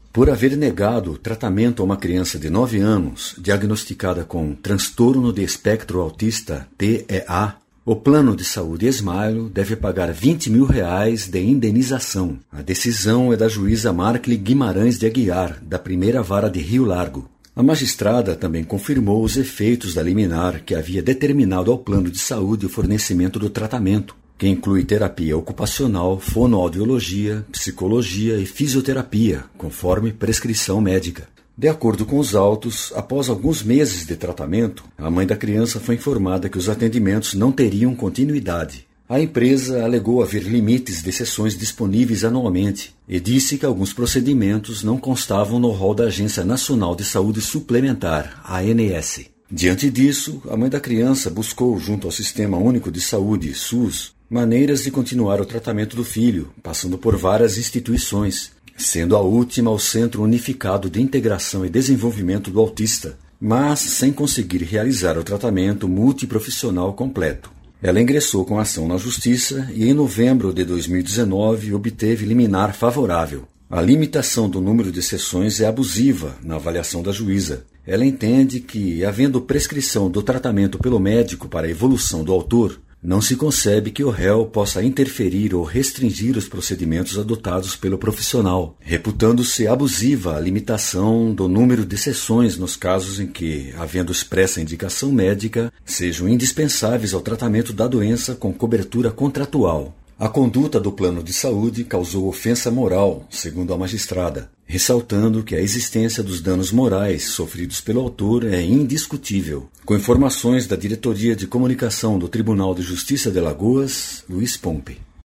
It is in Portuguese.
Por haver negado tratamento a uma criança de 9 anos diagnosticada com transtorno de espectro autista, TEA, o plano de saúde Smile deve pagar R$20 mil de indenização. A decisão é da juíza Marcle Guimarães de Aguiar, da primeira vara de Rio Largo. A magistrada também confirmou os efeitos da liminar que havia determinado ao plano de saúde o fornecimento do tratamento, que inclui terapia ocupacional, fonoaudiologia, psicologia e fisioterapia, conforme prescrição médica. De acordo com os autos, após alguns meses de tratamento, a mãe da criança foi informada que os atendimentos não teriam continuidade. A empresa alegou haver limites de sessões disponíveis anualmente e disse que alguns procedimentos não constavam no rol da Agência Nacional de Saúde Suplementar, ANS. Diante disso, a mãe da criança buscou, junto ao Sistema Único de Saúde, SUS, maneiras de continuar o tratamento do filho, passando por várias instituições, sendo a última o Centro Unificado de Integração e Desenvolvimento do Autista, mas sem conseguir realizar o tratamento multiprofissional completo. Ela ingressou com ação na Justiça e, em novembro de 2019, obteve liminar favorável. A limitação do número de sessões é abusiva na avaliação da juíza. Ela entende que, havendo prescrição do tratamento pelo médico para a evolução do autor, não se concebe que o réu possa interferir ou restringir os procedimentos adotados pelo profissional, reputando-se abusiva a limitação do número de sessões nos casos em que, havendo expressa indicação médica, sejam indispensáveis ao tratamento da doença com cobertura contratual. A conduta do plano de saúde causou ofensa moral, segundo a magistrada, ressaltando que a existência dos danos morais sofridos pelo autor é indiscutível. Com informações da Diretoria de Comunicação do Tribunal de Justiça de Alagoas, Luiz Pompe.